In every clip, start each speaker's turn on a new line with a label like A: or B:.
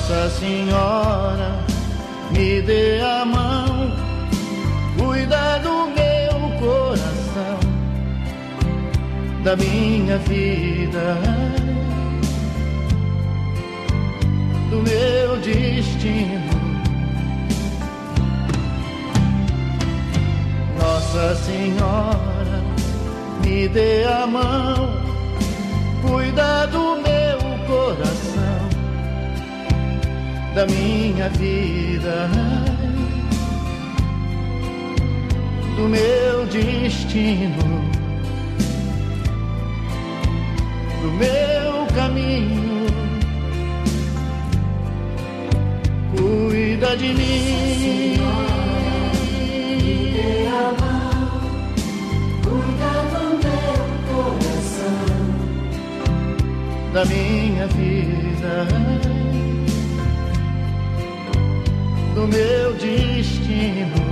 A: Nossa Senhora, me dê a mão, cuida do meu coração, da minha vida, do meu destino. Nossa Senhora, me dê a mão, cuida do meu coração, da minha vida, do meu destino, do meu caminho. Cuida de mim,
B: me dê a mão, cuida do meu coração,
A: da minha vida, do meu destino.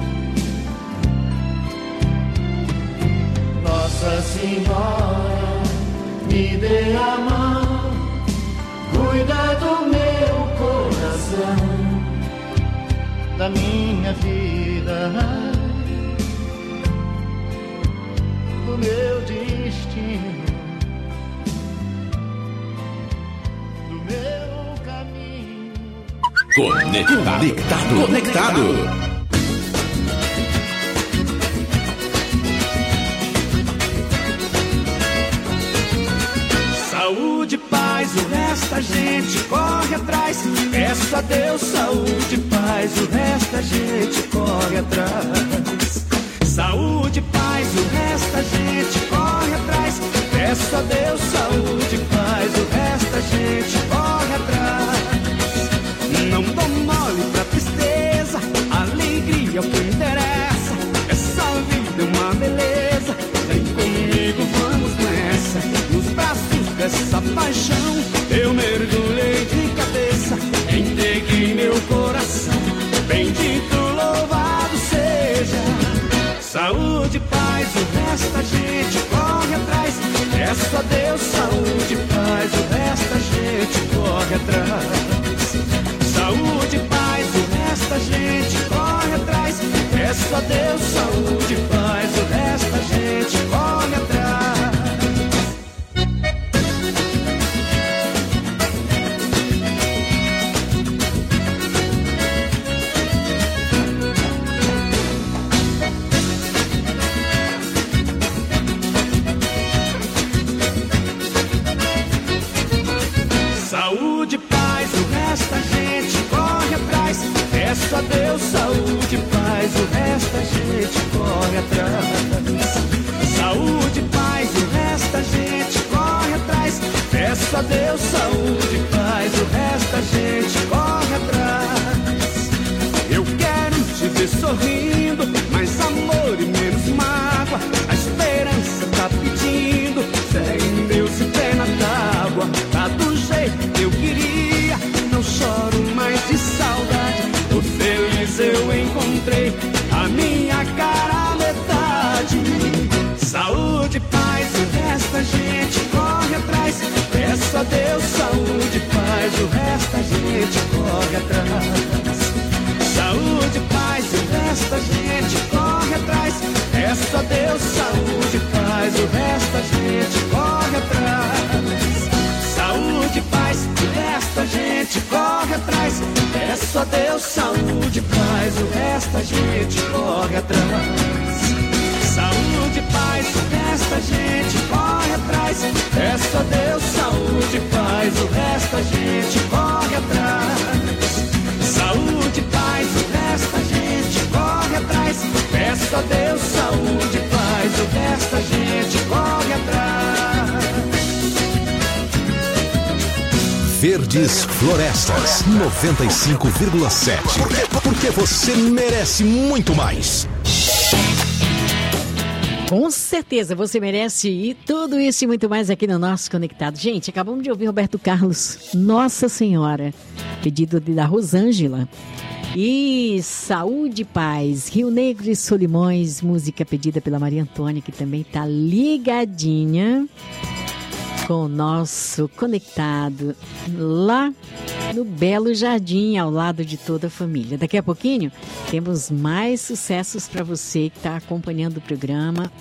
A: Nossa Senhora, me dê a mão, cuida do meu coração, da minha vida, do meu destino, do meu caminho.
C: Conectado.
D: Saúde, paz, o resto a gente corre atrás. Peço a Deus saúde, paz, o resto a gente corre atrás. Saúde, paz, o resto a gente corre atrás. Peço a Deus saúde, paz, o resto a gente corre atrás. Não dou mole pra tristeza, alegria é o que interessa. Essa vida é uma beleza, vem comigo, vamos nessa. Nos braços dessa paixão eu mergulhei de cabeça, entreguei meu coração, bendito, louvado seja. Saúde, paz, o resto a gente corre atrás. Peço a Deus saúde, paz, o resto a gente corre atrás. Saúde, paz, o resto a gente corre atrás. Peço a Deus saúde, paz, o resto a gente corre atrás. Saúde, paz, o resto a gente corre atrás. Peço a Deus saúde, paz, o resto a gente corre atrás. Saúde, paz, o resto a gente corre atrás. Peço a Deus saúde, paz, o resto a gente corre atrás. Eu quero te ver sorrindo, mais amor e menos mágoa. A esperança tá pedindo, fé em Deus e pé na tábua. Tá do jeito que eu queria, não choro mais de saudade. Tô feliz, eu encontrei a minha cara metade. Saúde, paz, o resto a gente corre atrás. Peço a Deus saúde, paz, o resto a gente corre atrás. Saúde, paz, o resto a gente corre atrás. Peço a Deus saúde, paz, o resto a gente corre atrás. Saúde, paz, o resto a gente corre atrás. Peço a Deus saúde, paz, o resto a gente corre atrás. Saúde, paz, o resto a gente corre atrás. Peço a Deus saúde, paz, o resto a gente corre atrás. Saúde, paz, o resto a gente corre atrás. Peço a Deus saúde, paz, o resto a gente corre atrás.
C: Verdes Florestas 95,7. Porque você merece muito mais.
E: Com certeza você merece e tudo isso e muito mais aqui no nosso Conectado. Gente, acabamos de ouvir Roberto Carlos, Nossa Senhora, pedido da Rosângela. E Saúde e Paz, Rio Negro e Solimões, música pedida pela Maria Antônia, que também tá ligadinha. com o nosso conectado lá no Belo Jardim, ao lado de toda a família. Daqui a pouquinho temos mais sucessos para você que está acompanhando o programa.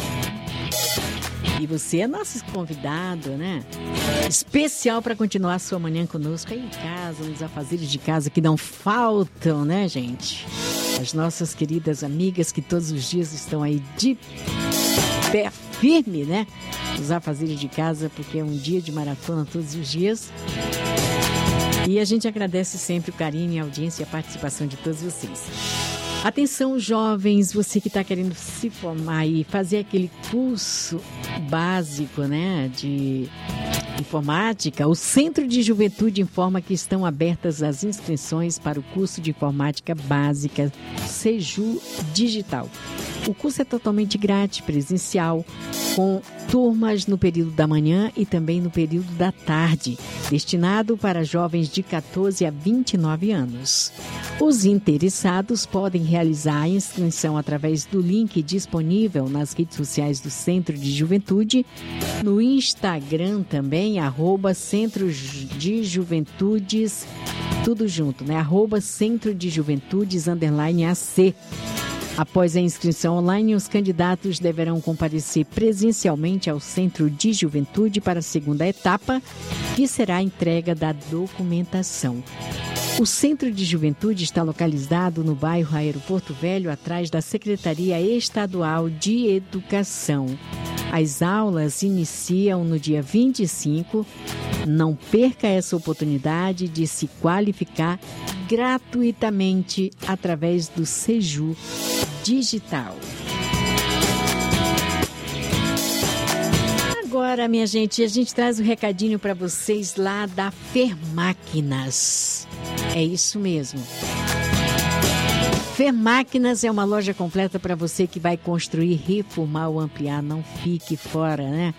E: E você é nosso convidado, né? Especial para continuar a sua manhã conosco aí em casa, nos afazeres de casa que não faltam, né, gente? As nossas queridas amigas que todos os dias estão aí de pé firme, né? Nos afazeres de casa, porque é um dia de maratona todos os dias. E a gente agradece sempre o carinho, a audiência e a participação de todos vocês. Atenção, jovens, você que está querendo se formar e fazer aquele curso básico, né, de informática, o Centro de Juventude informa que estão abertas as inscrições para o curso de informática básica Seju Digital. O curso é totalmente grátis, presencial, com turmas no período da manhã e também no período da tarde, destinado para jovens de 14 a 29 anos. Os interessados podem realizar a inscrição através do link disponível nas redes sociais do Centro de Juventude, no Instagram também, @Centro de Juventudes, tudo junto, né? @Centro de Juventudes _AC. Após a inscrição online, os candidatos deverão comparecer presencialmente ao Centro de Juventude para a segunda etapa, que será a entrega da documentação. O Centro de Juventude está localizado no bairro Aeroporto Velho, atrás da Secretaria Estadual de Educação. As aulas iniciam no dia 25. Não perca essa oportunidade de se qualificar gratuitamente através do Seju Digital. Agora, minha gente, a gente traz um recadinho para vocês lá da Fermáquinas. É isso mesmo. Fermáquinas é uma loja completa para você que vai construir, reformar ou ampliar. Não fique fora, né?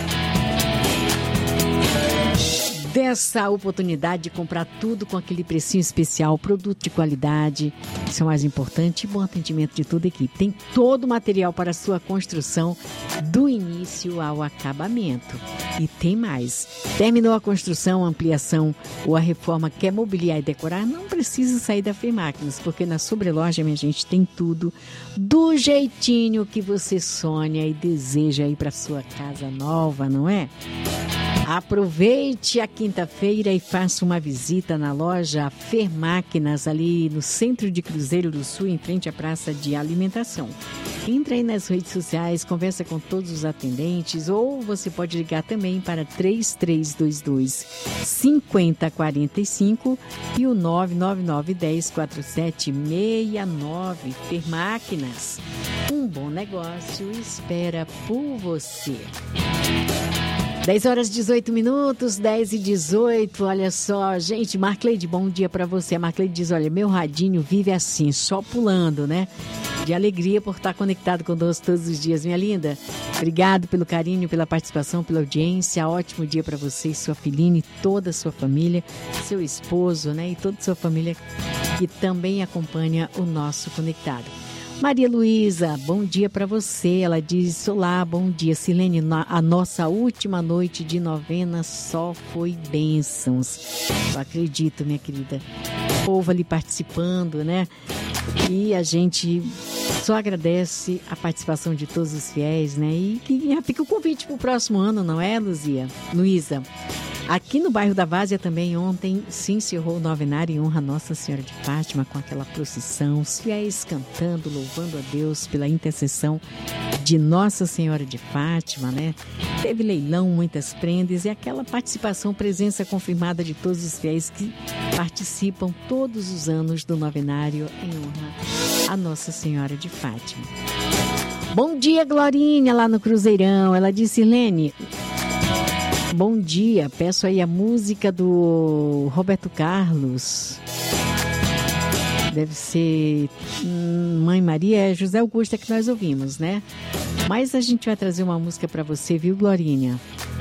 E: Dessa oportunidade de comprar tudo com aquele precinho especial, produto de qualidade, isso é o mais importante, e bom atendimento de toda a equipe. Tem todo o material para a sua construção, do início ao acabamento. E tem mais. Terminou a construção, a ampliação ou a reforma, quer mobiliar e decorar? Não precisa sair da Fermáquinas, porque na sobreloja, minha gente, tem tudo do jeitinho que você sonha e deseja aí para sua casa nova, não é? Aproveite a quinta-feira e faça uma visita na loja Fermáquinas, ali no centro de Cruzeiro do Sul, em frente à praça de alimentação. Entra aí nas redes sociais, conversa com todos os atendentes, ou você pode ligar também para 3322-5045 e o 999104769. Fermáquinas, um bom negócio espera por você. 10h18, 10h18, olha só, gente, Marcleide, bom dia para você. A Marcleide diz, olha, meu radinho vive assim, só pulando, né? De alegria por estar conectado conosco todos os dias, minha linda. Obrigado pelo carinho, pela participação, pela audiência. Ótimo dia para você e sua filhinha e toda a sua família, seu esposo, né? E toda a sua família que também acompanha o nosso Conectado. Maria Luísa, bom dia para você. Ela diz, olá, bom dia. Silene, a nossa última noite de novena só foi bênçãos. Eu acredito, minha querida. O povo ali participando, né? E a gente só agradece a participação de todos os fiéis, né? E que fica o convite para o próximo ano, não é, Luísa? Aqui no bairro da Várzea também ontem se encerrou o novenário em honra a Nossa Senhora de Fátima, com aquela procissão, os fiéis cantando, louvando a Deus pela intercessão de Nossa Senhora de Fátima, né? Teve leilão, muitas prendas e aquela participação, presença confirmada de todos os fiéis que participam todos os anos do novenário em honra a Nossa Senhora de Fátima. Bom dia, Glorinha, lá no Cruzeirão. Ela disse, Lene, bom dia, peço aí a música do Roberto Carlos. Deve ser Mãe Maria, José Augusto, é que nós ouvimos, né? Mas a gente vai trazer uma música para você, viu, Glorinha?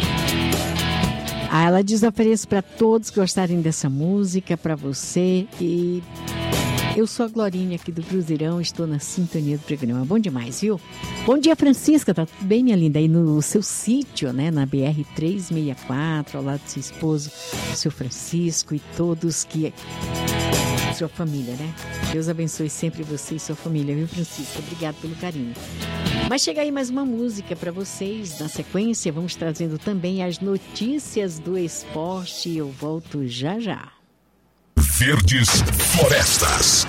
E: Ela diz, ofereço para todos que gostarem dessa música, para você. E Eu sou a Glorinha aqui do Cruzeirão, estou na sintonia do programa. Bom demais, viu? Bom dia, Francisca, tá tudo bem, minha linda? Aí no seu sítio, né, na BR-364, ao lado do seu esposo, seu Francisco e todos que... Sua família, né? Deus abençoe sempre você e sua família, viu, Francisca? Obrigado pelo carinho. Mas chega aí mais uma música para vocês. Na sequência, vamos trazendo também as notícias do esporte. Eu volto já já.
C: Verdes Florestas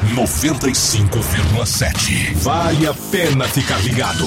C: 95,7. Vale a pena ficar ligado.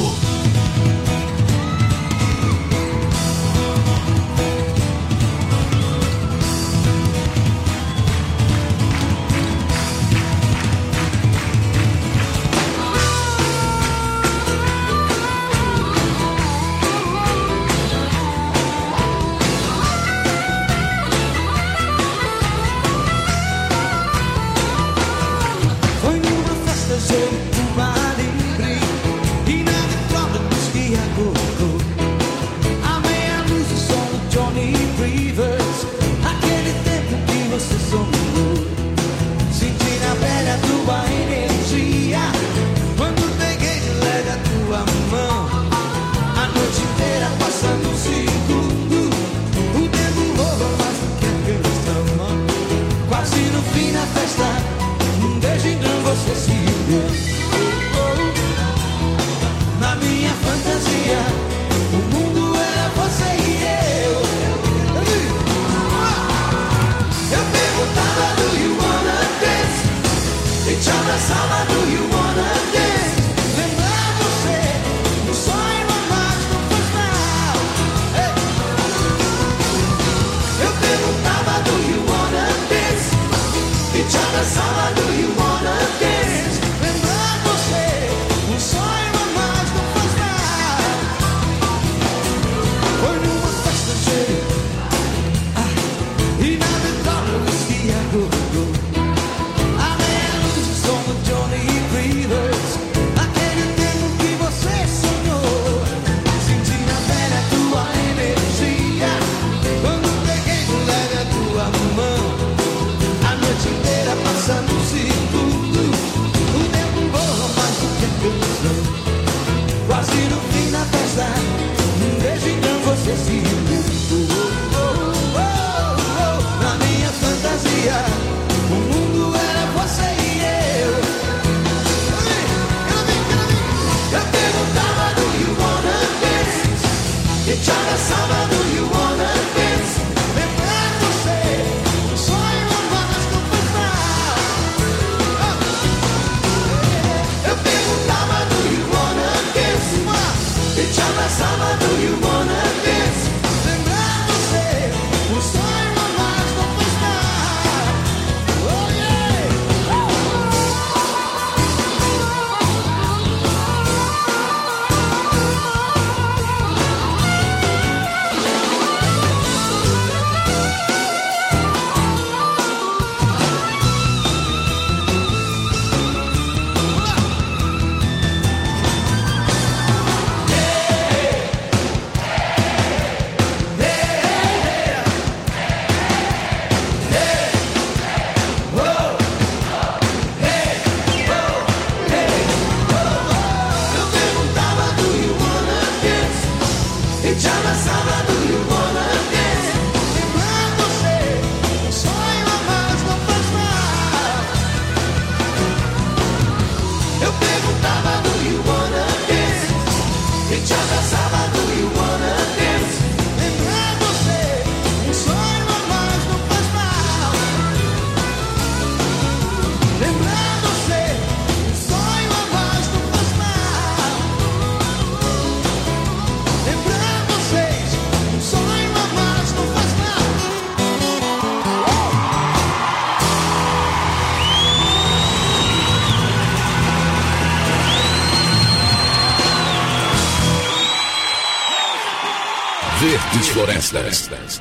C: Verdes Florestas.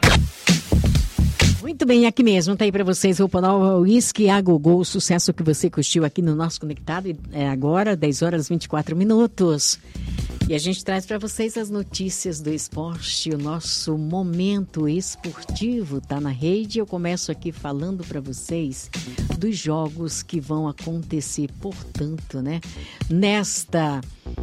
E: Muito bem, aqui mesmo, tá aí pra vocês roupa nova, Whisky a Gogô, o sucesso que você curtiu aqui no nosso Conectado, agora, 10 horas e 24 minutos. E a gente traz para vocês as notícias do esporte, o nosso momento esportivo tá na rede. Eu começo aqui falando para vocês dos jogos que vão acontecer, portanto, né? Nesta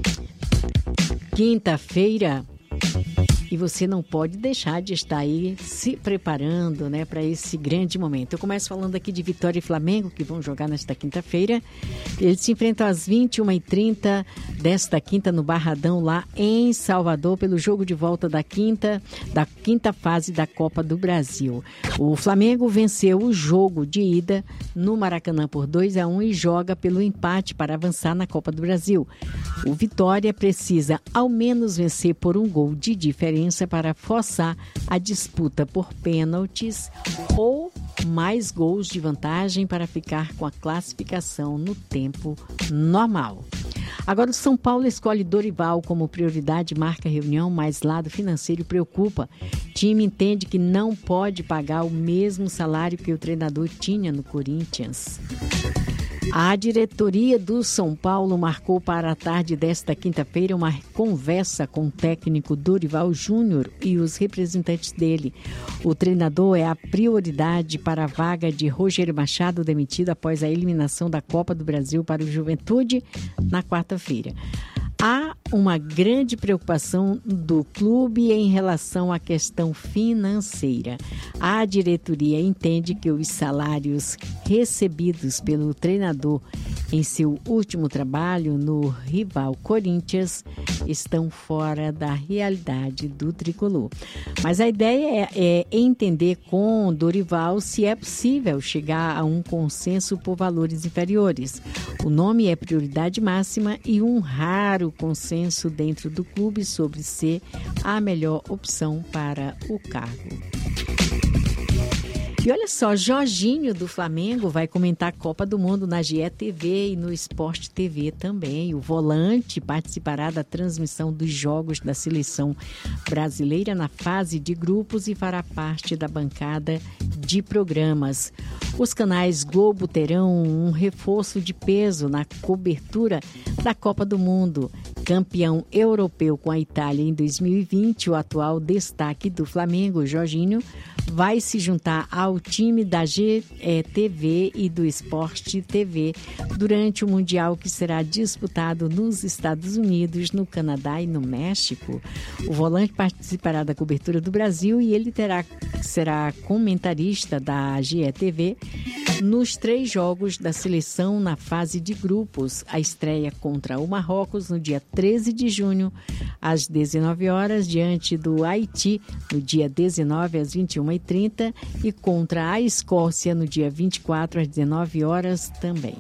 E: quinta-feira. E você não pode deixar de estar aí se preparando, né, para esse grande momento. Eu começo falando aqui de Vitória e Flamengo, que vão jogar nesta quinta-feira. Eles se enfrentam às 21h30 desta quinta no Barradão, lá em Salvador, pelo jogo de volta da quinta fase da Copa do Brasil. O Flamengo venceu o jogo de ida no Maracanã por 2-1 e joga pelo empate para avançar na Copa do Brasil. O Vitória precisa ao menos vencer por um gol de diferença para forçar a disputa por pênaltis ou mais gols de vantagem para ficar com a classificação no tempo normal. Agora o São Paulo escolhe Dorival como prioridade, marca reunião, mas lado financeiro preocupa. Time entende que não pode pagar o mesmo salário que o treinador tinha no Corinthians. A diretoria do São Paulo marcou para a tarde desta quinta-feira uma conversa com o técnico Dorival Júnior e os representantes dele. O treinador é a prioridade para a vaga de Rogério Machado, demitido após a eliminação da Copa do Brasil para o Juventude na quarta-feira. Há uma grande preocupação do clube em relação à questão financeira. A diretoria entende que os salários recebidos pelo treinador em seu último trabalho no rival Corinthians estão fora da realidade do tricolor. Mas a ideia é entender com Dorival se é possível chegar a um consenso por valores inferiores. O nome é prioridade máxima e um raro consenso dentro do clube sobre ser a melhor opção para o cargo. E olha só, Jorginho do Flamengo vai comentar a Copa do Mundo na GE TV e no Sport TV também. O volante participará da transmissão dos jogos da seleção brasileira na fase de grupos e fará parte da bancada de programas. Os canais Globo terão um reforço de peso na cobertura da Copa do Mundo. Campeão europeu com a Itália em 2020, o atual destaque do Flamengo, Jorginho, vai se juntar ao time da GTV e do Sport TV durante o Mundial que será disputado nos Estados Unidos, no Canadá e no México. O volante participará da cobertura do Brasil e ele será comentarista da GTV nos 3 jogos da seleção na fase de grupos. A estreia contra o Marrocos no dia 13 de junho, às 19 horas, diante do Haiti, no dia 19 às 21h30 e contra a Escócia no dia 24 às 19 horas também.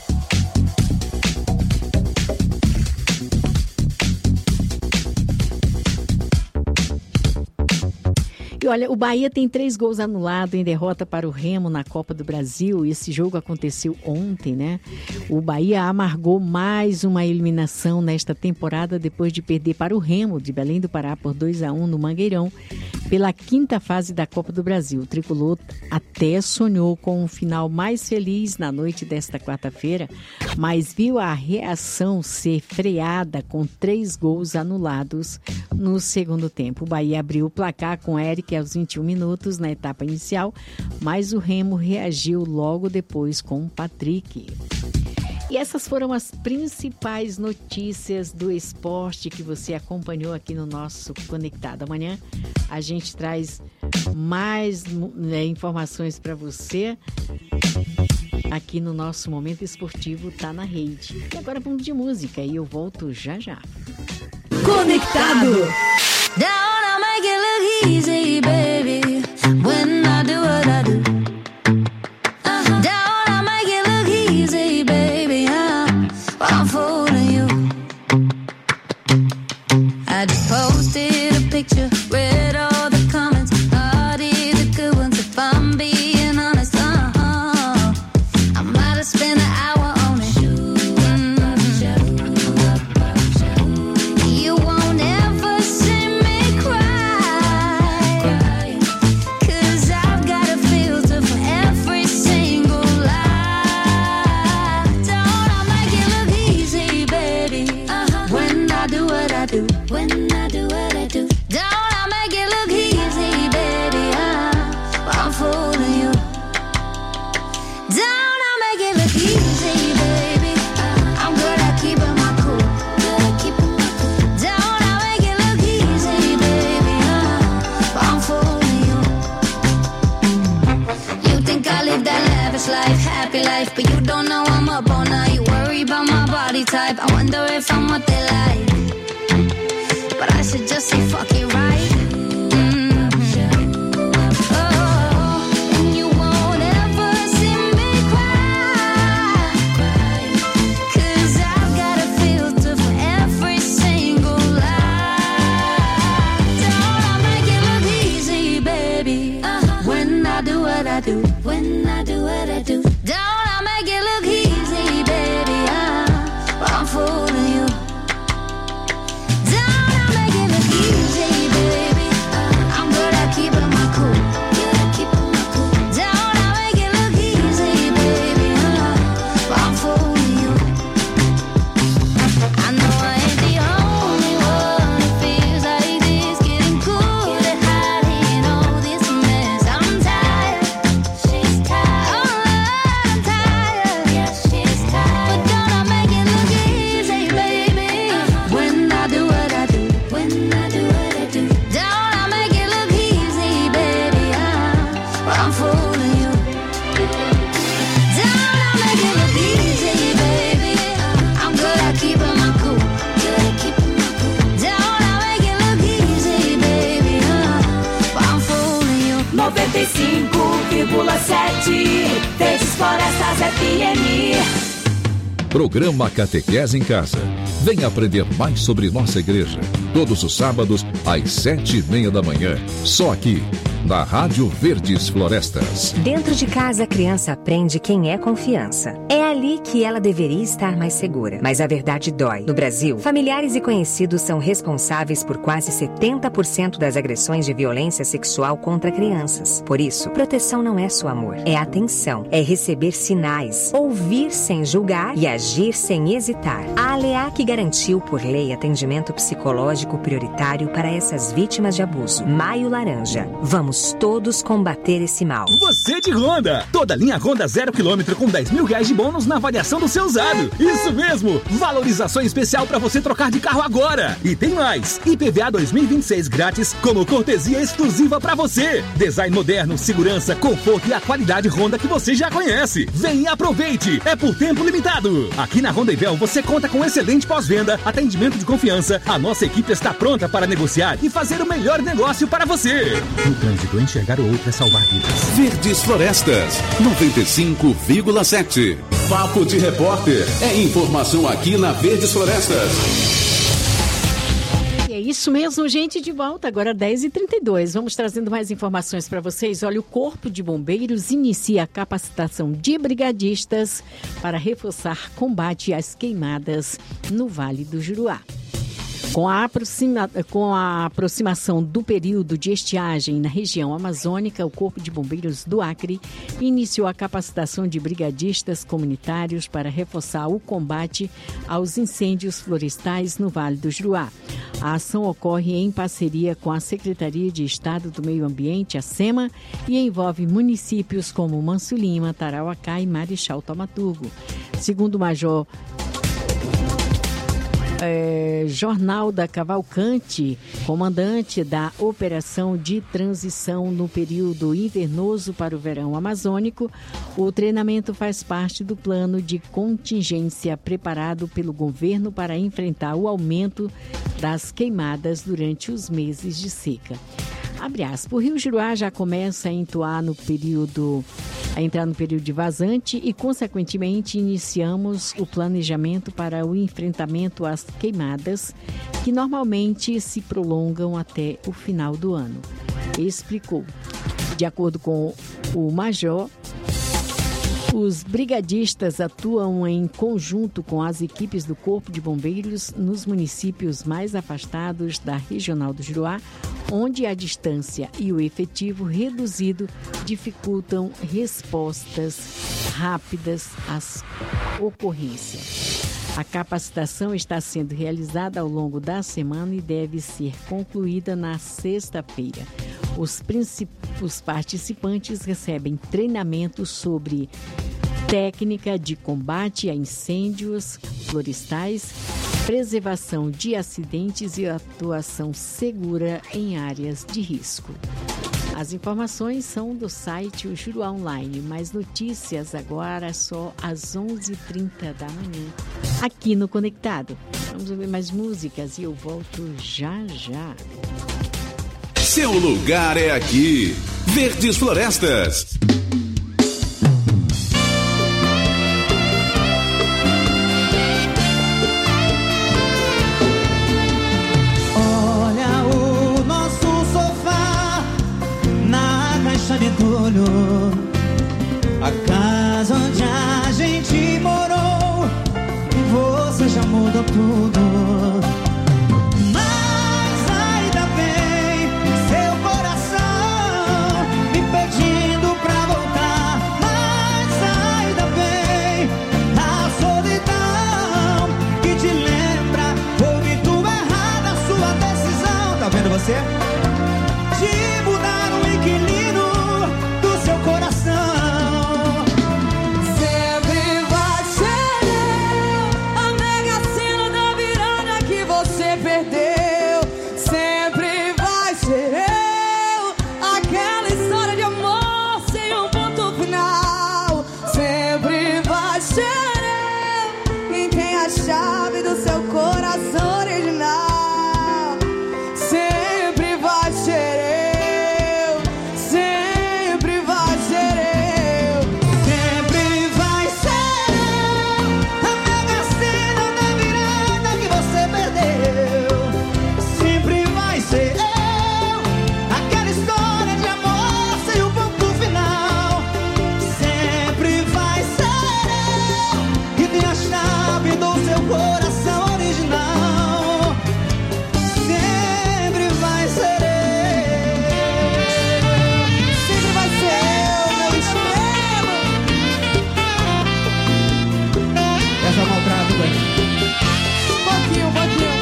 E: E olha, o Bahia tem 3 gols anulados em derrota para o Remo na Copa do Brasil. Esse jogo aconteceu ontem, né? O Bahia amargou mais uma eliminação nesta temporada depois de perder para o Remo de Belém do Pará por 2-1 no Mangueirão pela 5ª fase da Copa do Brasil. O tricolor até sonhou com um final mais feliz na noite desta quarta-feira, mas viu a reação ser freada com 3 gols anulados no segundo tempo. O Bahia abriu o placar com Eric aos 21 minutos na etapa inicial, mas o Remo reagiu logo depois com o Patrick. E essas foram as principais notícias do esporte que você acompanhou aqui no nosso Conectado. Amanhã a gente traz mais informações para você aqui no nosso Momento Esportivo Tá na Rede. E agora vamos de música e eu volto já já. Conectado!
B: Down, I make it look easy, baby. When I do what I do. Down, I make it look easy, baby. I'm fooling you. I just posted a picture, read all the comments, hearted the good ones. If I'm being honest, I might have spent an hour on it. You won't ever see me cry. Don't I make it look easy, baby? I'm good at keeping my cool. Don't I make it look easy, baby? I'm fooling you. You think I live that lavish life, happy life, but you don't know I'm up all night. You worry about my body type. I wonder if I'm what they like. But I should just say fuck it, right? When I do what I do, don't I make it look easy, baby? I'm fooling you. Don't I make it look easy, baby? I'm good at keeping my cool. Don't I make it look easy, baby? I'm fooling you. I know I ain't the only one who feels like this, getting good at hiding all this mess. I'm tired. Verdes Florestas FM.
C: Programa Catequese em Casa. Venha aprender mais sobre nossa igreja. Todos os sábados, às 7:30 da manhã. Só aqui, na Rádio Verdes Florestas.
F: Dentro de casa, a criança aprende quem é confiança. É ali que ela deveria estar mais segura. Mas a verdade dói. No Brasil, familiares e conhecidos são responsáveis por quase 70% das agressões de violência sexual contra crianças. Por isso, proteção não é só amor. É atenção. É receber sinais. Ouvir sem julgar e agir sem hesitar. A ALEAC garantiu por lei atendimento psicológico prioritário para essas vítimas de abuso. Maio Laranja. Vamos todos combater esse mal.
G: Você de Honda! Toda linha Honda 0 km com 10 mil reais de bônus na avaliação do seu usado. Isso mesmo! Valorização especial para você trocar de carro agora. E tem mais! IPVA 2026 grátis como cortesia exclusiva para você. Design moderno, segurança, conforto e a qualidade Honda que você já conhece. Vem e aproveite! É por tempo limitado. Aqui na Honda Ivel você conta com excelente pós-venda, atendimento de confiança. A nossa equipe está pronta para negociar e fazer o melhor negócio para você. No trânsito, enxergar o outro é salvar vidas.
C: Verdes Florestas, 95,7. Papo de Repórter. É informação aqui na Verdes Florestas.
E: É isso mesmo, gente, de volta agora 10h32. Vamos trazendo mais informações para vocês. Olha, o Corpo de Bombeiros inicia a capacitação de brigadistas para reforçar combate às queimadas no Vale do Juruá. Com a aproximação do período de estiagem na região amazônica, o Corpo de Bombeiros do Acre iniciou a capacitação de brigadistas comunitários para reforçar o combate aos incêndios florestais no Vale do Juruá. A ação ocorre em parceria com a Secretaria de Estado do Meio Ambiente, a SEMA, e envolve municípios como Manso Lima, Tarauacá e Marechal Thaumaturgo. Segundo o Major Jornalda Cavalcante, comandante da Operação de Transição no período invernoso para o verão amazônico, o treinamento faz parte do plano de contingência preparado pelo governo para enfrentar o aumento das queimadas durante os meses de seca. Abre aspas, o Rio Juruá já começa a entrar no período de vazante e, consequentemente, iniciamos o planejamento para o enfrentamento às queimadas, que normalmente se prolongam até o final do ano, explicou. De acordo com o Major, os brigadistas atuam em conjunto com as equipes do Corpo de Bombeiros nos municípios mais afastados da Regional do Juruá, onde a distância e o efetivo reduzido dificultam respostas rápidas às ocorrências. A capacitação está sendo realizada ao longo da semana e deve ser concluída na sexta-feira. Os participantes recebem treinamento sobre técnica de combate a incêndios florestais, preservação de acidentes e atuação segura em áreas de risco. As informações são do site O Juruá Online, mais notícias agora só às 11h30 da manhã, aqui no Conectado. Vamos ouvir mais músicas e eu volto já já.
C: Seu lugar é aqui, Verdes Florestas.
A: De entulho, a casa onde a gente morou, você já mudou tudo. Mas ainda vem seu coração me pedindo pra voltar. Mas ainda vem a solidão que te lembra. Foi muito errada a sua decisão. Tá vendo você? De mudar o inquilino coração.
H: Sempre vai ser eu, a mega sina da virada que você perdeu. Sempre vai ser eu, aquela história de amor sem um ponto final. Sempre vai ser eu, quem tem a chave do seu coração original. Sempre vai ser eu.
A: Coração original, sempre vai ser eu,
H: sempre vai ser eu, meu extremo.
A: Essa maltrata, velho.
H: Pouquinho.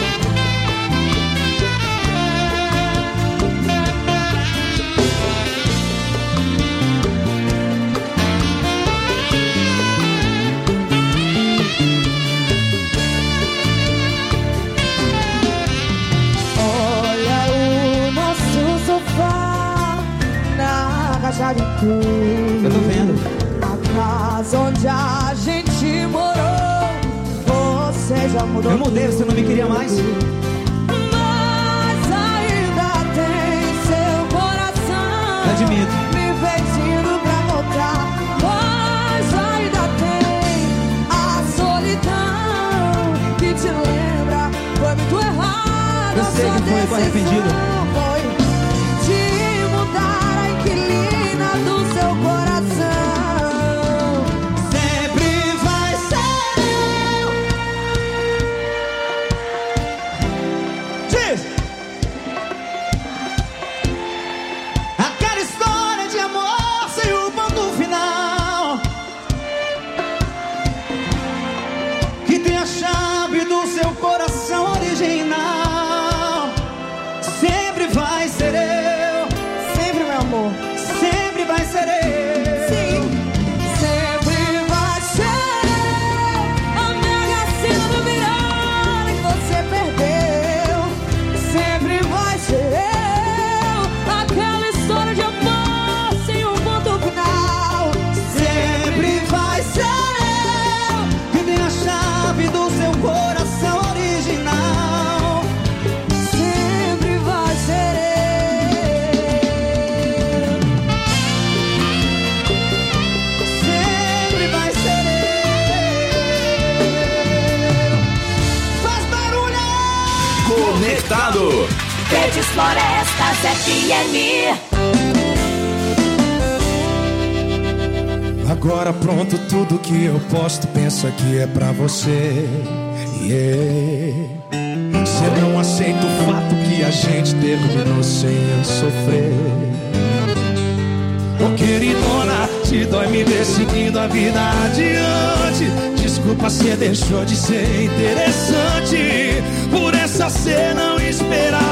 A: De tudo. Eu tô vendo.
H: A casa onde a gente morou, você já mudou.
A: Eu mudei, você não me queria mais.
H: Mas ainda tem seu coração.
A: Eu admito.
H: Me pedindo pra voltar. Mas ainda tem a solidão que te lembra. Foi muito errado.
A: Eu sei que foi, tô arrependido.
H: Foi de mudar a inquilina do seu coração.
A: Sempre vai ser eu. Diz! Aquela história de amor sem o ponto final, que tem a chave do seu coração original. Sempre vai ser eu.
H: Sempre, meu amor.
A: Sempre vai ser eu.
H: Sim. Sempre vai ser eu, a mega sina do virada que você perdeu. Sempre vai ser eu, aquela história de amor sem um ponto final.
A: Sempre vai ser eu, que tem a chave do seu coração original.
H: Sempre vai ser eu.
A: Sempre vai ser eu. Faz barulho!
C: Conectado.
B: Verdes Florestas FM.
I: Agora pronto, tudo que eu posto, pensa que é pra você. Você não aceita o fato que a gente terminou sem eu sofrer. Ô queridona, te dói me ver seguindo a vida adiante. Desculpa, cê deixou de ser interessante. Por essa cê não esperava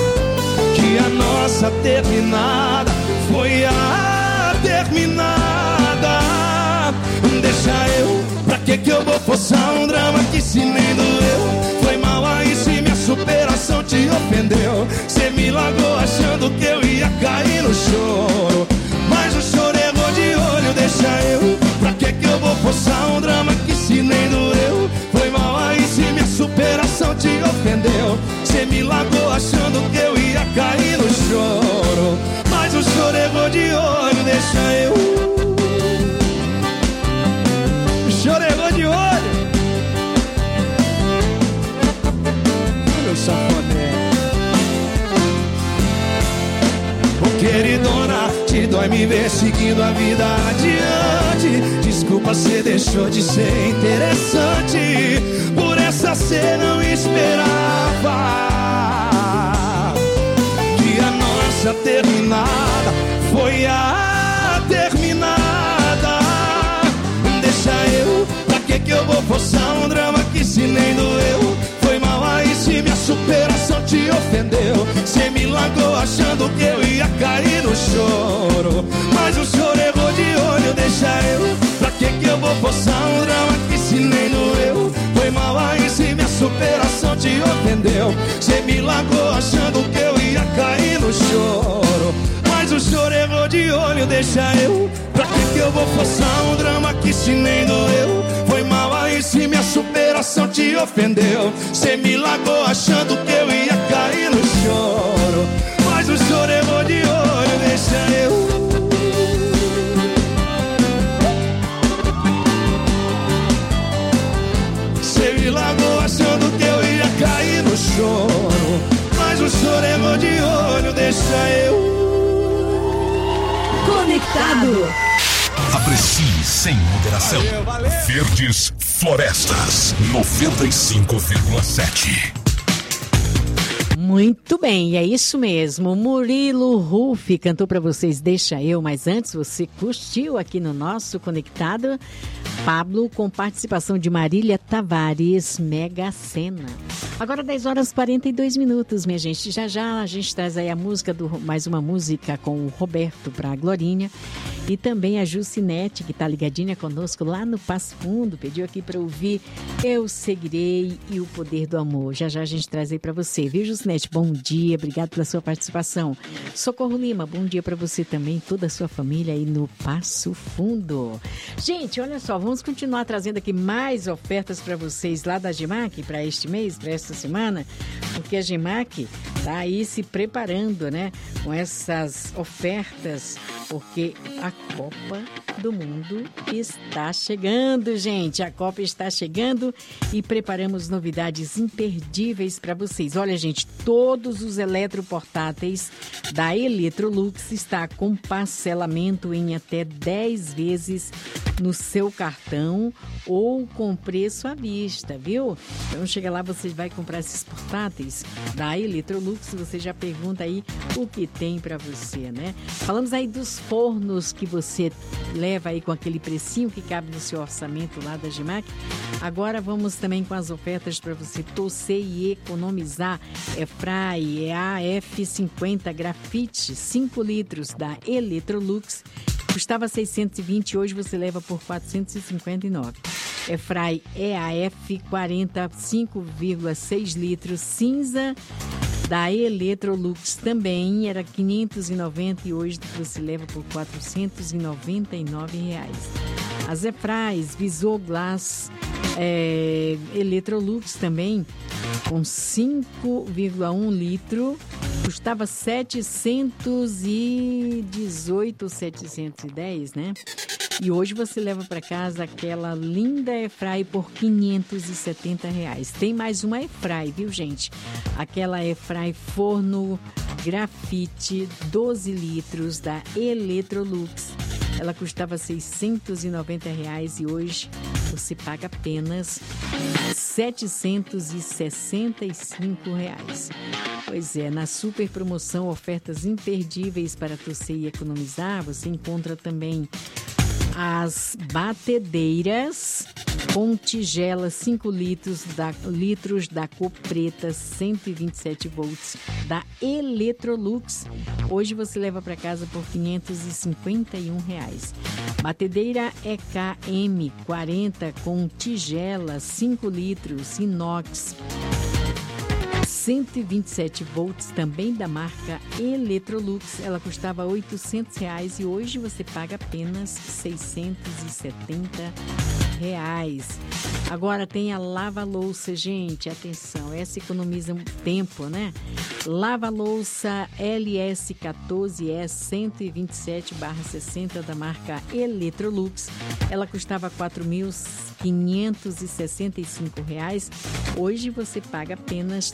I: que a nossa terminada foi a terminar. eu vou forçar um drama que se nem doeu? Foi mal aí se minha superação te ofendeu. Cê me largou achando que eu ia cair no choro, mas o choro errou de olho, deixa eu. Pra que eu vou forçar um drama que se nem doeu? Foi mal aí se minha superação te ofendeu. Cê me largou achando que eu ia cair no choro, mas o choro errou de olho, deixa eu. O choro errou de olho. Meu safoné. Ô queridona, te dói me ver seguindo a vida adiante. Desculpa, cê deixou de ser interessante. Por essa cê não esperava que a nossa terminada foi a terminada. Deixa eu, pra que eu vou forçar um drama que se nem doeu? Foi mal aí se minha superação te ofendeu. Cê me largou achando que eu ia cair no choro, mas o choro errou de olho, deixa eu. Pra que eu vou forçar um drama que se nem doeu? Foi mal aí se minha superação te ofendeu. Cê me largou achando que eu ia cair no choro, mas o choro errou de olho, deixa eu. Pra que eu vou forçar um drama que se nem doeu? Foi mal aí se minha superação te ofendeu. Cê me largou achando que eu ia cair no choro, mas o choro errou de olho, deixa eu. Cê me largou achando que eu ia cair no choro, mas o choro errou de olho, deixa eu.
E: Conectado.
C: Aprecie sem moderação. Verdes Florestas 95,7.
E: Muito bem, é isso mesmo. Murilo Ruf cantou para vocês Deixa Eu, mas antes você curtiu aqui no nosso Conectado Pablo com participação de Marília Tavares, Mega Sena. Agora 10 horas e 42 minutos, minha gente. Já já a gente traz aí a música mais uma música com o Roberto para a Glorinha e também a Jucinete, que tá ligadinha conosco lá no Passo Fundo, pediu aqui para ouvir Eu Seguirei e o Poder do Amor. Já já a gente traz aí para você, viu, Jucinete? Bom dia, obrigado pela sua participação. Socorro Lima, bom dia para você também, toda a sua família aí no Passo Fundo. Gente, olha só, vamos continuar trazendo aqui mais ofertas para vocês lá da Gemac para este mês, para esta semana, porque a Gemac está aí se preparando, né, com essas ofertas, porque a Copa do Mundo está chegando, gente. A Copa está chegando e preparamos novidades imperdíveis para vocês. Olha, gente, todos os eletroportáteis da Electrolux está com parcelamento em até 10 vezes no seu cartão ou com preço à vista, viu? Então chega lá, você vai comprar esses portáteis da Electrolux, você já pergunta aí o que tem para você, né? Falamos aí dos fornos que você leva aí com aquele precinho que cabe no seu orçamento lá da Gemac. Agora vamos também com as ofertas para você torcer e economizar. Airfry AF50 Grafite 5 litros da Electrolux. Custava 620, hoje você leva por 459. Airfry EAF40 5,6 litros cinza da Electrolux também era 590 e hoje você leva por R$499. As Airfrys Visoglass Electrolux também com 5,1 litro custava 718, 710, né? E hoje você leva para casa aquela linda Airfry por R$570. Tem mais uma Airfry, viu, gente? Aquela Airfry forno grafite 12 litros da Electrolux. Ela custava R$690 e hoje você paga apenas R$765. Pois é, na super promoção, ofertas imperdíveis para torcer e economizar, você encontra também as batedeiras com tigela 5 litros da cor preta, 127 volts, da Electrolux. Hoje você leva para casa por R$551. Batedeira EKM 40 com tigela 5 litros, inox, 127 volts, também da marca Electrolux. Ela custava R$800 e hoje você paga apenas R$670. Agora tem a lava-louça, gente, atenção, essa economiza tempo, né? Lava-louça LS14E 127/60 da marca Electrolux. Ela custava R$4.565. Hoje você paga apenas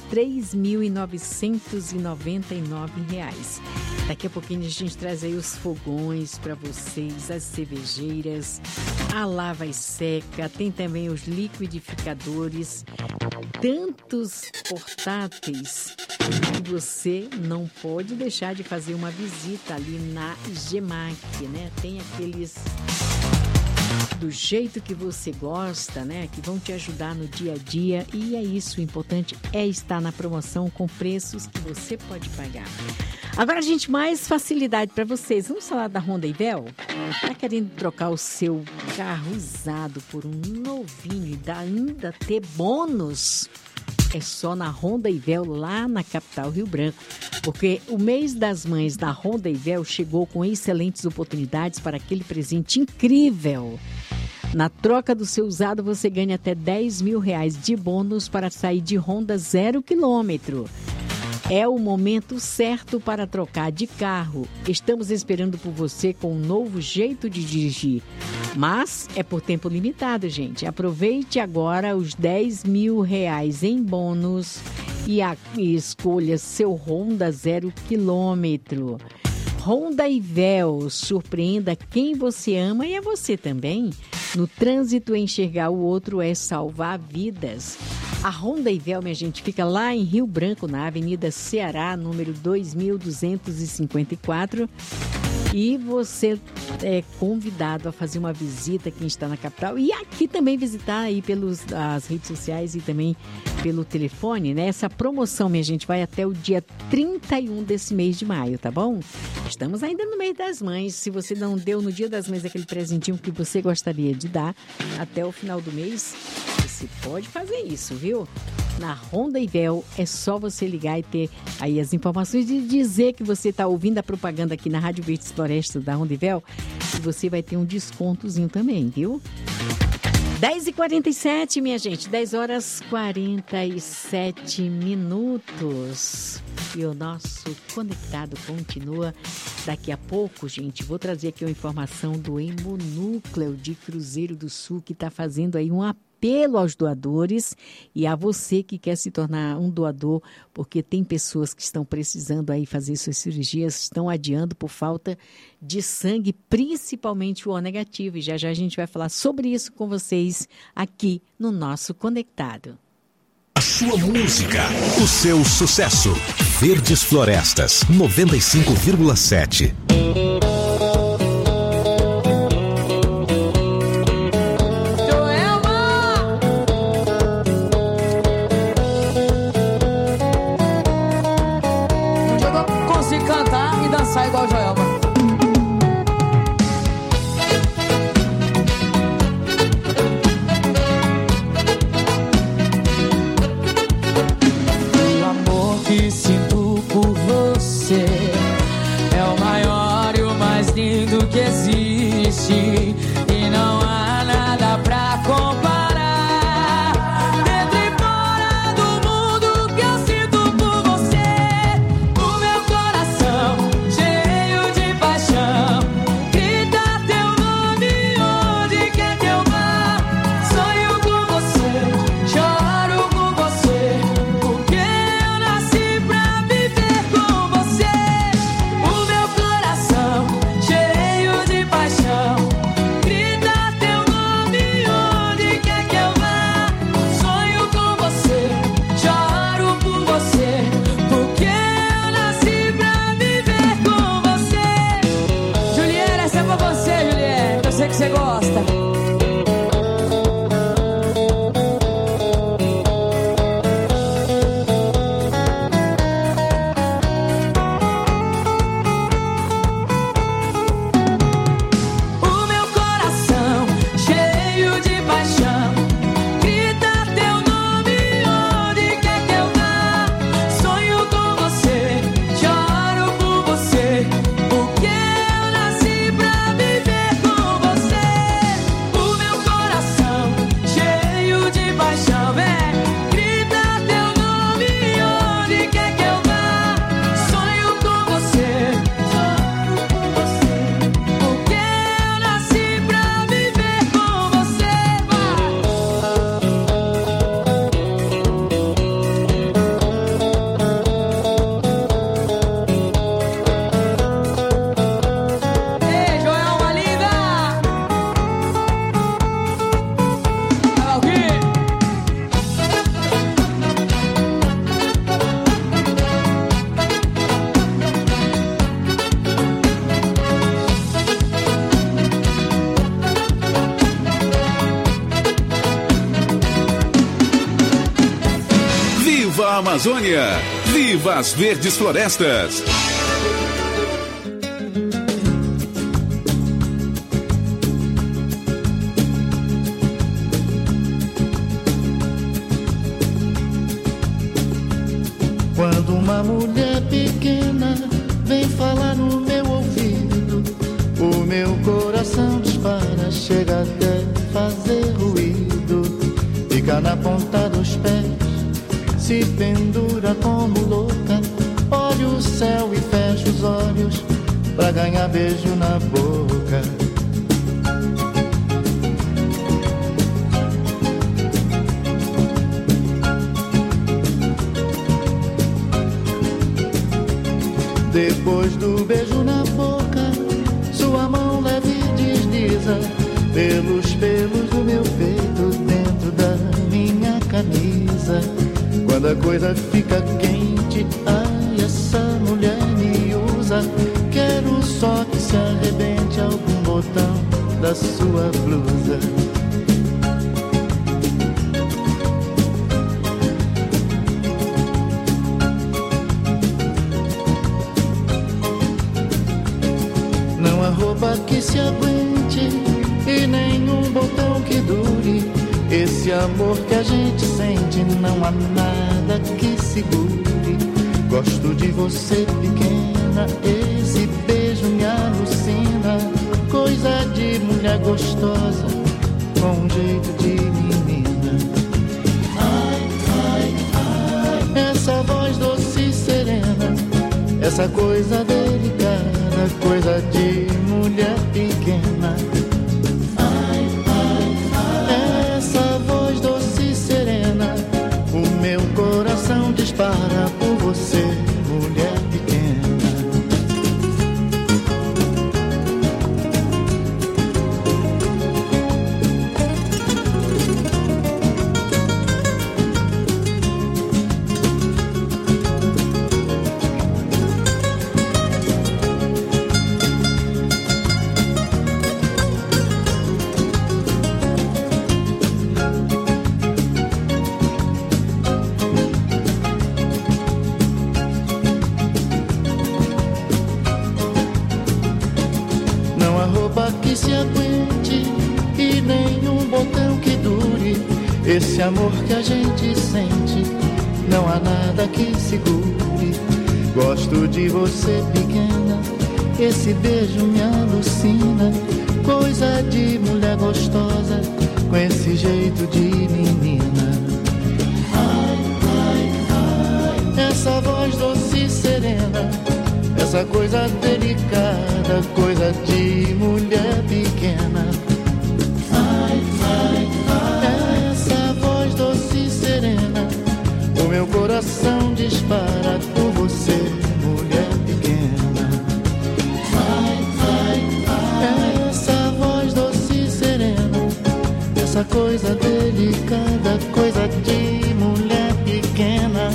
E: R$3.999. Daqui a pouquinho a gente traz aí os fogões para vocês, as cervejeiras, a lava e seca, tem também os liquidificadores, tantos portáteis que você não pode deixar de fazer uma visita ali na Gemac, né? Tem aqueles do jeito que você gosta, né? Que vão te ajudar no dia a dia, e é isso, o importante é estar na promoção com preços que você pode pagar. Agora, gente, mais facilidade para vocês. Vamos falar da Honda Ivel? Tá querendo trocar o seu carro usado por um novinho e ainda ter bônus? É só na Honda Ivel, lá na capital Rio Branco. Porque o mês das mães da Honda Ivel chegou com excelentes oportunidades para aquele presente incrível. Na troca do seu usado, você ganha até R$10.000 de bônus para sair de Honda 0 km. É o momento certo para trocar de carro. Estamos esperando por você com um novo jeito de dirigir. Mas é por tempo limitado, gente. Aproveite agora os R$10.000 em bônus e escolha seu Honda 0 km. Honda Ivel, surpreenda quem você ama e é você também. No trânsito, enxergar o outro é salvar vidas. A Honda Ivel, minha gente, fica lá em Rio Branco, na Avenida Ceará, número 2254. E você é convidado a fazer uma visita quem está na capital. E aqui também visitar aí pelas redes sociais e também pelo telefone, né? Essa promoção, minha gente, vai até o dia 31 desse mês de maio, tá bom? Estamos ainda no mês das mães. Se você não deu no dia das mães aquele presentinho que você gostaria de dar até o final do mês, você pode fazer isso, viu? Na Honda Ivel é só você ligar e ter aí as informações e dizer que você está ouvindo a propaganda aqui na Rádio Verdes Floresta da Honda Ivel, e você vai ter um descontozinho também, viu? 10h47, minha gente, 10h47. E o nosso Conectado continua daqui a pouco, gente. Vou trazer aqui uma informação do Hemonúcleo de Cruzeiro do Sul, que está fazendo aí um apelo aos doadores e a você que quer se tornar um doador, porque tem pessoas que estão precisando aí fazer suas cirurgias, estão adiando por falta de sangue, principalmente o O negativo. E já já a gente vai falar sobre isso com vocês aqui no nosso Conectado.
J: A sua música, o seu sucesso. Verdes Florestas, 95,7.
H: Sai igual Joelma. O amor que sinto por você é o maior e o mais lindo que existe, e não há nada pra comparar. Você gosta?
C: Amazônia. Viva as verdes florestas.
K: Quando uma mulher pequena vem falar no meu ouvido, o meu coração dispara, chega até fazer ruído. Fica na ponta dos pés, se pendura como louca. Olha o céu e fecha os olhos pra ganhar beijo na boca. Depois do beijo na boca, sua mão leve desliza pelos pelos do meu peito, dentro da minha camisa. Quando a coisa fica quente, ai, essa mulher me usa. Quero só que se arrebente algum botão da sua blusa. Não há roupa que se aguente e nenhum botão que dure esse amor que a gente sente, não há nada que segure. Gosto de você pequena, esse beijo me alucina. Coisa de mulher gostosa, com um jeito de menina. Ai, ai, ai, essa voz doce e serena, essa coisa delicada, coisa de mulher pequena. Meu coração dispara por você, mulher pequena. Que se aguente e nenhum botão que dure esse amor que a gente sente, não há nada que segure. Gosto de você pequena, esse beijo me alucina. Coisa de mulher gostosa, com esse jeito de menina. Ai, ai, ai, essa voz doce e serena, essa coisa delicada, coisa de mulher pequena. Ai, ai, ai, essa voz doce e serena, o meu coração dispara por você, mulher pequena. Ai, ai, ai, essa voz doce e serena, essa coisa delicada, coisa de mulher pequena.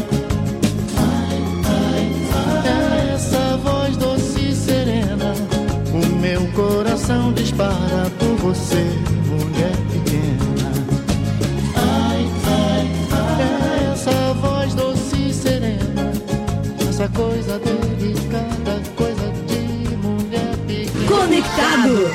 K: Meu coração dispara por você, mulher pequena. Ai, ai, ai, essa voz doce e serena, essa coisa delicada, coisa de mulher pequena.
E: Conectado.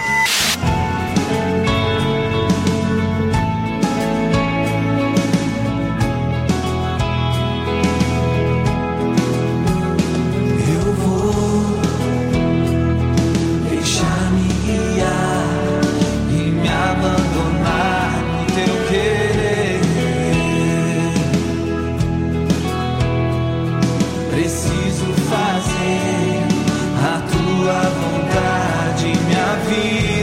D: Preciso fazer a tua vontade, minha vida.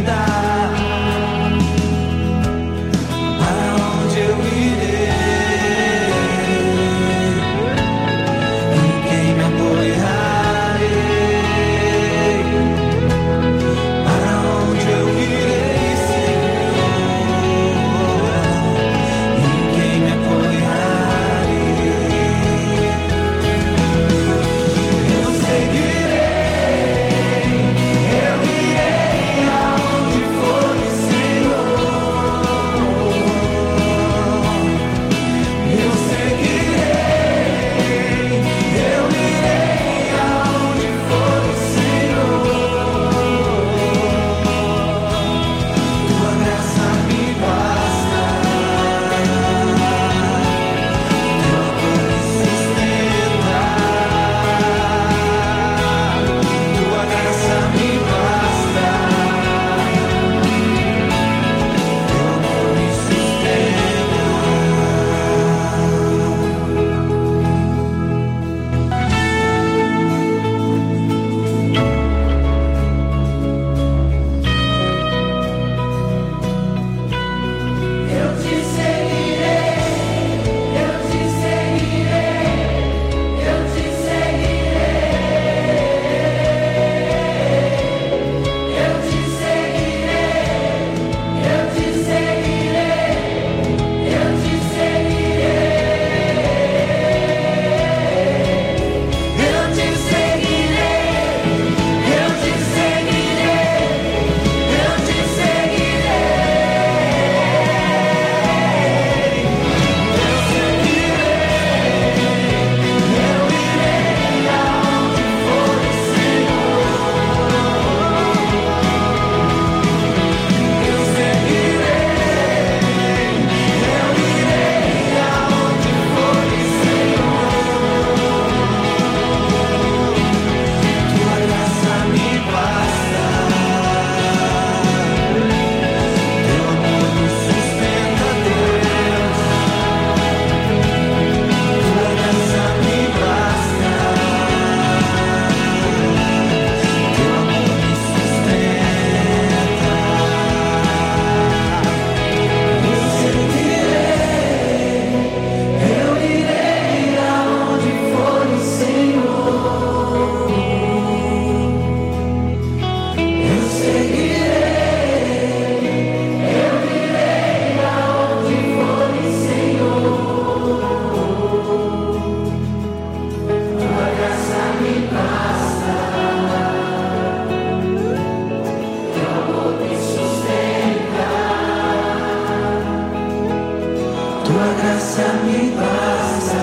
A: tua graça me basta,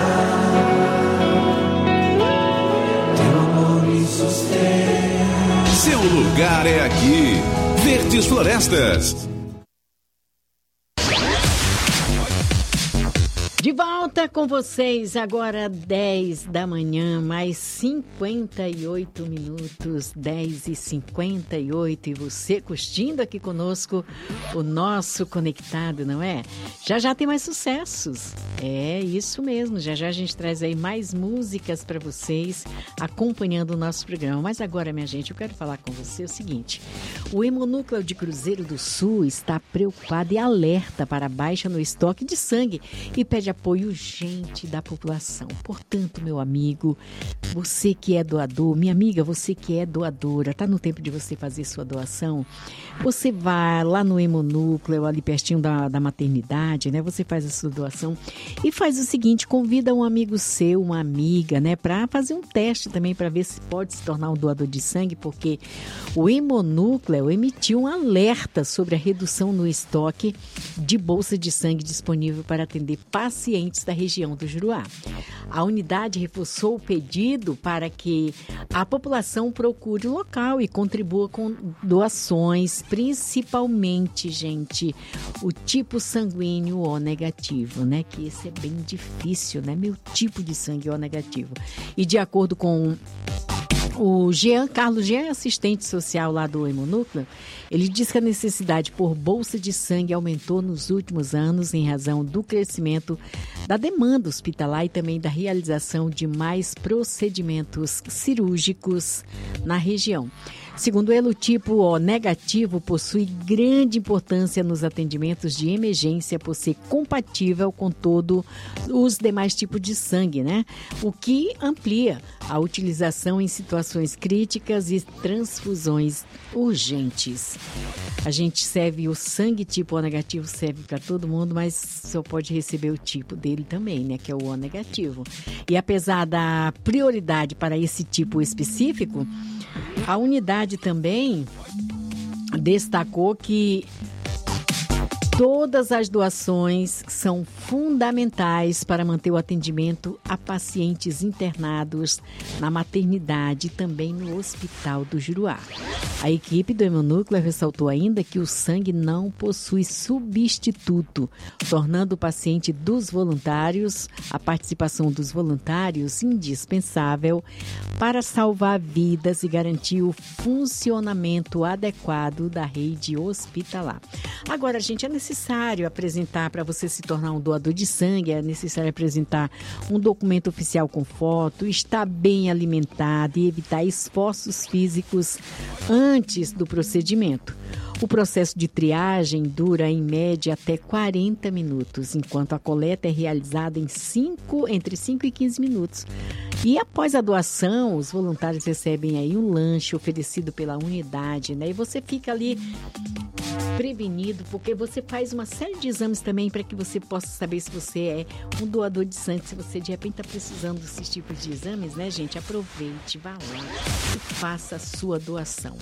A: teu amor me sustenta.
J: Seu lugar é aqui. Verdes Florestas.
E: De volta com vocês, agora 10 da manhã, mais 58 minutos, 10h58, e você curtindo aqui conosco o nosso Conectado, não é? Já já tem mais sucessos, é isso mesmo, já já a gente traz aí mais músicas para vocês, acompanhando o nosso programa. Mas agora, minha gente, eu quero falar com você o seguinte: o Hemonúcleo de Cruzeiro do Sul está preocupado e alerta para a baixa no estoque de sangue e pede apoio urgente da população. Portanto, meu amigo, você que é doador, minha amiga, você que é doadora, tá no tempo de você fazer sua doação? Você vai lá no Hemonúcleo, ali pertinho da maternidade, né? Você faz a sua doação e faz o seguinte: convida um amigo seu, uma amiga, né? Para fazer um teste também, para ver se pode se tornar um doador de sangue, porque o Hemonúcleo emitiu um alerta sobre a redução no estoque de bolsa de sangue disponível para atender pacientes da região do Juruá. A unidade reforçou o pedido para que a população procure o local e contribua com doações, principalmente, gente, o tipo sanguíneo O negativo, né? Que esse é bem difícil, né? Meu tipo de sangue O negativo. E de acordo com o Carlos Jean, assistente social lá do Hemonúcleo, ele diz que a necessidade por bolsa de sangue aumentou nos últimos anos em razão do crescimento da demanda hospitalar e também da realização de mais procedimentos cirúrgicos na região. Segundo ele, o tipo O negativo possui grande importância nos atendimentos de emergência por ser compatível com todos os demais tipos de sangue, né? O que amplia a utilização em situações críticas e transfusões urgentes. A gente serve o sangue tipo O negativo, serve para todo mundo, mas só pode receber o tipo dele também, né? Que é o O negativo. E apesar da prioridade para esse tipo específico, a unidade também destacou que todas as doações são fundamentais para manter o atendimento a pacientes internados na maternidade e também no Hospital do Juruá. A equipe do Hemonúcleo ressaltou ainda que o sangue não possui substituto, tornando o paciente dos voluntários, a participação dos voluntários indispensável para salvar vidas e garantir o funcionamento adequado da rede hospitalar. Agora, gente, é necessário apresentar, para você se tornar um doador de sangue, é necessário apresentar um documento oficial com foto, estar bem alimentado e evitar esforços físicos antes do procedimento. O processo de triagem dura, em média, até 40 minutos, enquanto a coleta é realizada entre 5 e 15 minutos. E após a doação, os voluntários recebem aí um lanche oferecido pela unidade, né? E você fica ali prevenido, porque você faz uma série de exames também para que você possa saber se você é um doador de sangue. Se você de repente está precisando desses tipos de exames, né, gente? Aproveite, vá lá e faça a sua doação.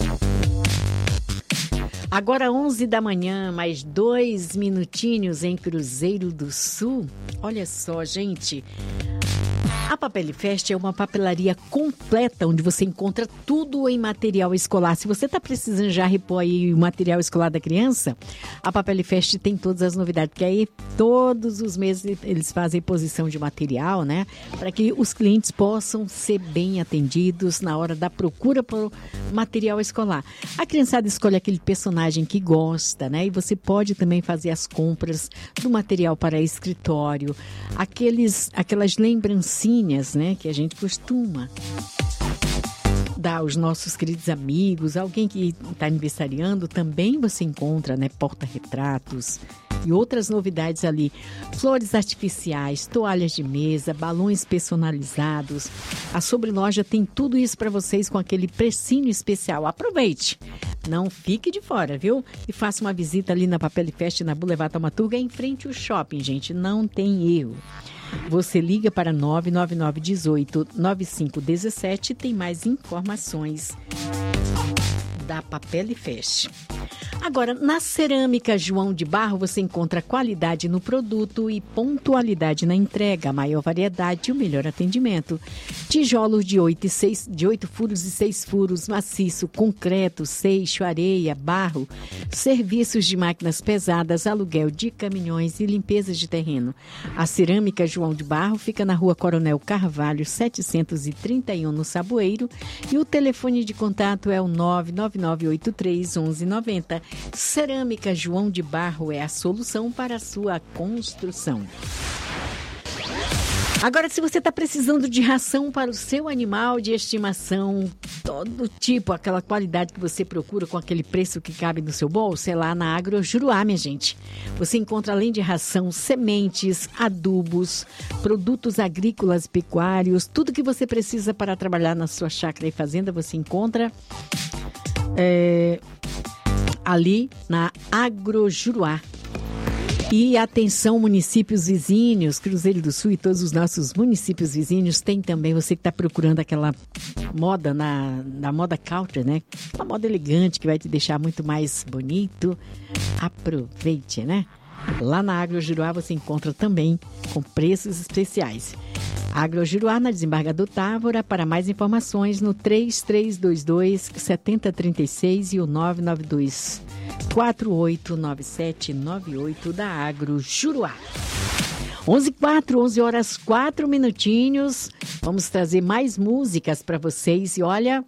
E: Agora 11 da manhã, mais 2 minutinhos em Cruzeiro do Sul. Olha só, gente. A Papelifest é uma papelaria completa, onde você encontra tudo em material escolar. Se você está precisando já repor aí o material escolar da criança, a Papelifest tem todas as novidades, porque aí todos os meses eles fazem reposição de material, né? Para que os clientes possam ser bem atendidos na hora da procura por material escolar. A criançada escolhe aquele personagem que gosta, né? E você pode também fazer as compras do material para escritório, aquelas lembrancinhas, né, que a gente costuma dar aos nossos queridos amigos, alguém que está aniversariando, também você encontra, né, porta-retratos e outras novidades ali, flores artificiais, toalhas de mesa, balões personalizados. A Sobreloja tem tudo isso para vocês com aquele precinho especial. Aproveite! Não fique de fora, viu? E faça uma visita ali na Papelifest, na Boulevard Taumaturga, em frente ao shopping, gente. Não tem erro. Você liga para 99918-9517 e tem mais informações. da Papel e Fest. Agora, na Cerâmica João de Barro, você encontra qualidade no produto e pontualidade na entrega, a maior variedade e o melhor atendimento. Tijolos de 8 furos e 6 furos, maciço, concreto, seixo, areia, barro, serviços de máquinas pesadas, aluguel de caminhões e limpezas de terreno. A Cerâmica João de Barro fica na Rua Coronel Carvalho, 731, no Saboeiro, e o telefone de contato é o 999831190. Cerâmica João de Barro é a solução para a sua construção. Agora, se você está precisando de ração para o seu animal de estimação, todo tipo, aquela qualidade que você procura com aquele preço que cabe no seu bolso, é lá na Agrojuruá, minha gente. Você encontra, além de ração, sementes, adubos, produtos agrícolas e pecuários, tudo que você precisa para trabalhar na sua chácara e fazenda, você encontra ali na Agrojuruá. E atenção, municípios vizinhos, Cruzeiro do Sul e todos os nossos municípios vizinhos, tem também, você que está procurando aquela moda da moda country, né? Uma moda elegante que vai te deixar muito mais bonito. Aproveite, né? Lá na Agrojuruá você encontra também com preços especiais. Agrojuruá, na Desembargador Távora. Para mais informações no 3322-7036 e o 992-489798 da Agrojuruá. 11 horas 4 minutinhos. Vamos trazer mais músicas para vocês. E olha,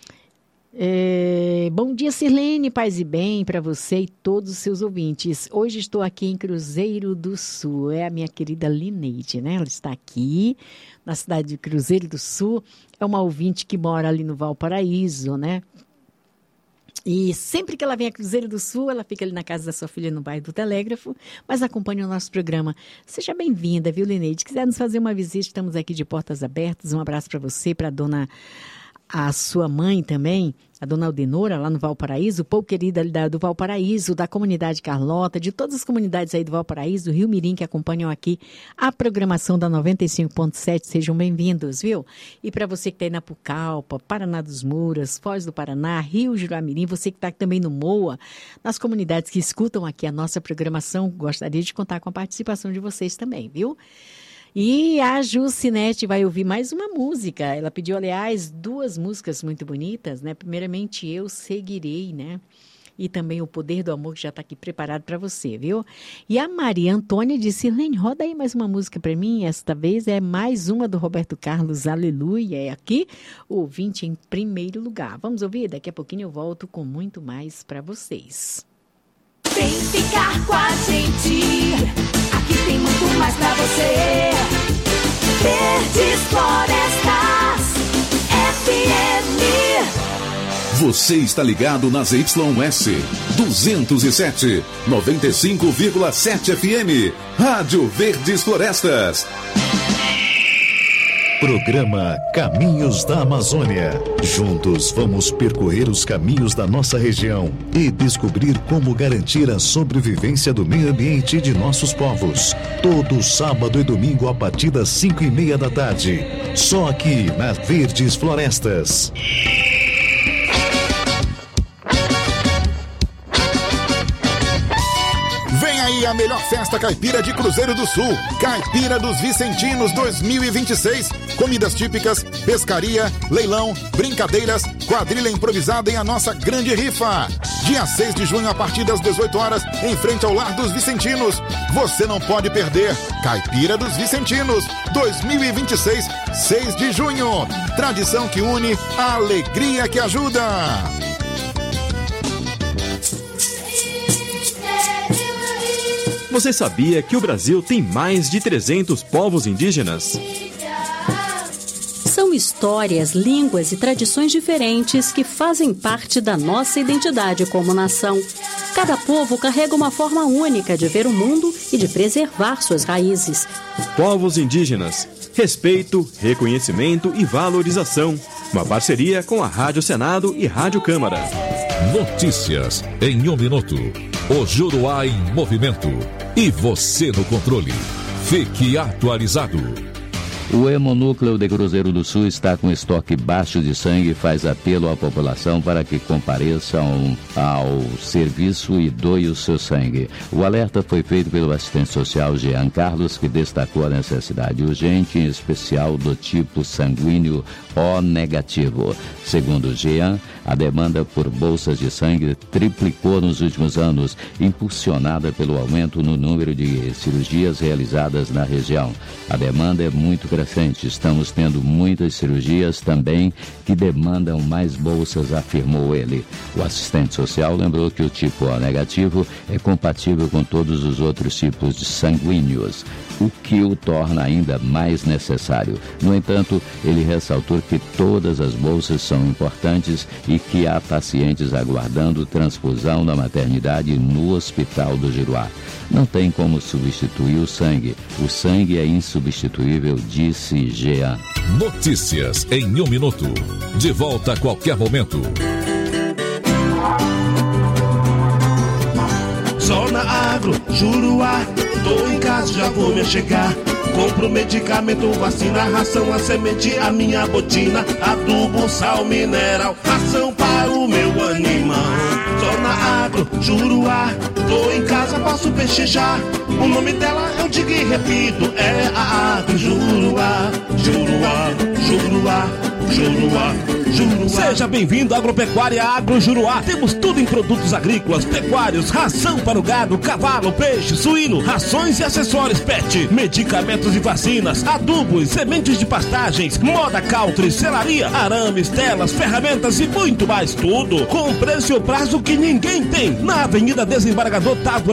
E: bom dia, Sirlene, paz e bem para você e todos os seus ouvintes. Hoje estou aqui em Cruzeiro do Sul. É a minha querida Lineide, né? Ela está aqui na cidade de Cruzeiro do Sul. É uma ouvinte que mora ali no Valparaíso, né? E sempre que ela vem a Cruzeiro do Sul, ela fica ali na casa da sua filha no bairro do Telégrafo, mas acompanha o nosso programa. Seja bem-vinda, viu, Lineide? Se quiser nos fazer uma visita, estamos aqui de portas abertas. Um abraço para você, para a sua mãe também, a dona Aldenora, lá no Valparaíso, o povo querido ali do Valparaíso, da comunidade Carlota, de todas as comunidades aí do Valparaíso, do Rio Mirim, que acompanham aqui a programação da 95.7, sejam bem-vindos, viu? E para você que está aí na Pucallpa, Paraná dos Muras, Foz do Paraná, Rio Juruá-Mirim, você que está também no Moa, nas comunidades que escutam aqui a nossa programação, gostaria de contar com a participação de vocês também, viu? E a Jucinete vai ouvir mais uma música. Ela pediu, aliás, 2 músicas muito bonitas, né? Primeiramente, Eu Seguirei, né? E também O Poder do Amor, que já está aqui preparado para você, viu? E a Maria Antônia disse, Lene, roda aí mais uma música para mim. Esta vez é mais uma do Roberto Carlos, Aleluia. É aqui, o ouvinte em primeiro lugar. Vamos ouvir? Daqui a pouquinho eu volto com muito mais para vocês.
L: Vem ficar com a gente, aqui tem muito mais pra você. Verdes Florestas FM.
J: Você está ligado nas YS 207, 95,7 FM. Rádio Verdes Florestas.
M: Programa Caminhos da Amazônia. Juntos vamos percorrer os caminhos da nossa região e descobrir como garantir a sobrevivência do meio ambiente de nossos povos. Todo sábado e domingo a partir das 5:30 da tarde. Só aqui na Verdes Florestas.
N: A melhor festa caipira de Cruzeiro do Sul, Caipira dos Vicentinos 2026. Comidas típicas, pescaria, leilão, brincadeiras, quadrilha improvisada em a nossa grande rifa. Dia 6 de junho a partir das 18 horas, em frente ao Lar dos Vicentinos. Você não pode perder. Caipira dos Vicentinos 2026, 6 de junho. Tradição que une, a alegria que ajuda.
O: Você sabia que o Brasil tem mais de 300 povos indígenas?
P: São histórias, línguas e tradições diferentes que fazem parte da nossa identidade como nação. Cada povo carrega uma forma única de ver o mundo e de preservar suas raízes.
O: Povos indígenas. Respeito, reconhecimento e valorização. Uma parceria com a Rádio Senado e Rádio Câmara.
C: Notícias em 1 minuto. O Juruá em movimento. E você no controle. Fique atualizado.
Q: O Hemonúcleo de Cruzeiro do Sul está com estoque baixo de sangue e faz apelo à população para que compareçam ao serviço e doe o seu sangue. O alerta foi feito pelo assistente social Jean Carlos, que destacou a necessidade urgente, em especial do tipo sanguíneo O negativo. Segundo Jean, a demanda por bolsas de sangue triplicou nos últimos anos, impulsionada pelo aumento no número de cirurgias realizadas na região. A demanda é muito crescente. Estamos tendo muitas cirurgias também que demandam mais bolsas, afirmou ele. O assistente social lembrou que o tipo O negativo é compatível com todos os outros tipos de sanguíneos, o que o torna ainda mais necessário. No entanto, ele ressaltou que todas as bolsas são importantes e que há pacientes aguardando transfusão na maternidade e no Hospital do Giruá. Não tem como substituir o sangue. O sangue é insubstituível, disse Jean.
C: Notícias em 1 minuto. De volta a qualquer momento.
I: Zona Agro, Juruá, tô em casa, já vou me chegar. Compro medicamento, vacina, ração, a semente, a minha botina, adubo, sal, mineral, ração para o meu animal. Zona Agro, Juruá, tô em casa, posso peixejar. O nome dela eu digo e repito, é a Agro Juruá, Juruá, Juruá, Juruá, Juruá.
G: Seja bem-vindo à Agropecuária Agro Juruá. Temos tudo em produtos agrícolas, pecuários, ração para o gado, cavalo, peixe, suíno, rações e acessórios pet, medicamentos e vacinas, adubos, sementes de pastagens, moda country, selaria, arames, telas, ferramentas e muito mais. Tudo com preço e prazo que ninguém tem. Na Avenida Desembargador Távora